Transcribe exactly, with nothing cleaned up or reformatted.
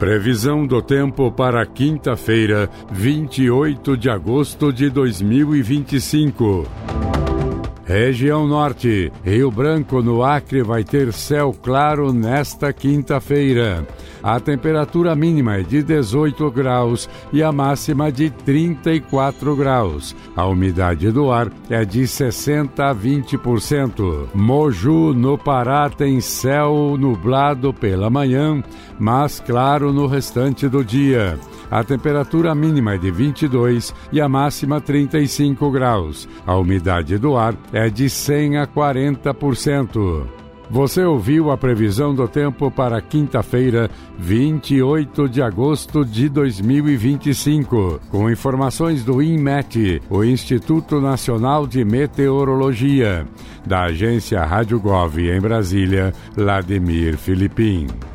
Previsão do tempo para quinta-feira, vinte e oito de agosto de dois mil e vinte e cinco. Região Norte, Rio Branco, no Acre, vai ter céu claro nesta quinta-feira. A temperatura mínima é de dezoito graus e a máxima de trinta e quatro graus. A umidade do ar é de sessenta a vinte por cento. Moju, no Pará, tem céu nublado pela manhã, mas claro no restante do dia. A temperatura mínima é de vinte e dois e a máxima trinta e cinco graus. A umidade do ar é de cem a quarenta por cento. Você ouviu a previsão do tempo para quinta-feira, vinte e oito de agosto de dois mil e vinte e cinco, com informações do INMET, o Instituto Nacional de Meteorologia, da agência Rádio Gov em Brasília, Vladimir Filipim.